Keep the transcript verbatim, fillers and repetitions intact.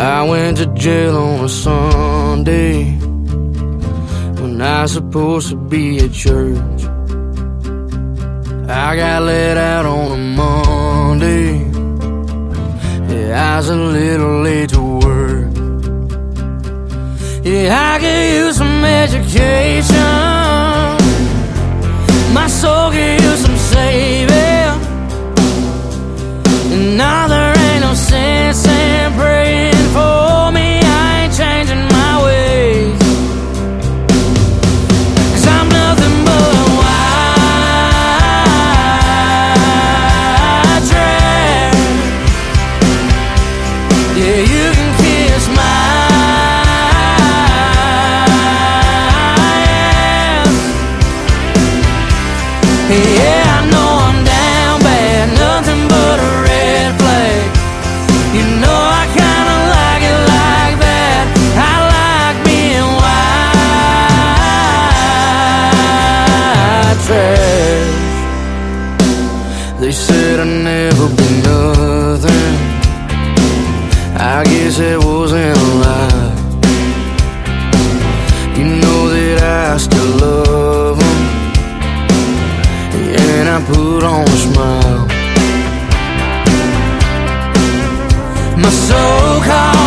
I went to jail on a Sunday when I was supposed to be at church. I got let out on a Monday. Yeah, I was a little late to work. Yeah, I could use some education. My soul could use some saving. And now there ain't no sense in praying for me. I ain't changing my ways, 'cause I'm nothing but a white trash. Yeah, you can kiss my ass. Yeah, I know I'm down bad, nothing but a red flag. You know I kinda like it like that. I like being white trash. They said I'd never be nothing. I guess it wasn't a lie. You know that I still love them, and I put on a smile. My so-called